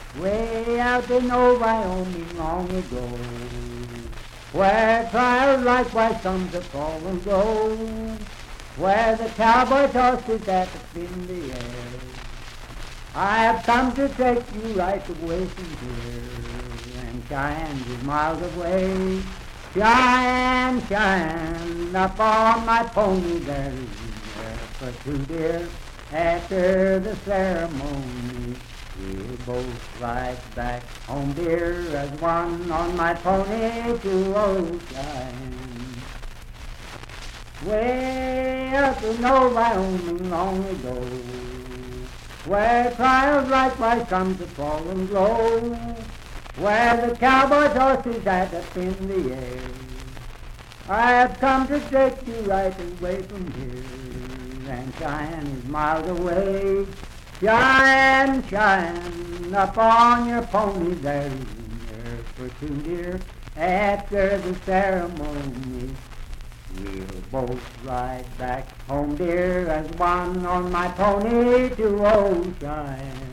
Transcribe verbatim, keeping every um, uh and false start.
Way out in old Wyoming long ago, where trials likewise come to fall and go, where the cowboy tosses that in the air. I have come to take you right away from here, and Cheyenne is miles away. Cheyenne, Cheyenne, up on my pony there, for two dear, after the ceremony, we'll both ride back home, dear, as one on my pony to old Cheyenne. Way up in old Wyoming long ago, where trials likewise come to fall and glow, where the cowboy's horses sat up in the air. I have come to take you right away from here, and Cheyenne is miles away. Cheyenne, Cheyenne, up on your pony there, for two dear, after the ceremony, we'll both ride back home, dear, as one on my pony to old Cheyenne.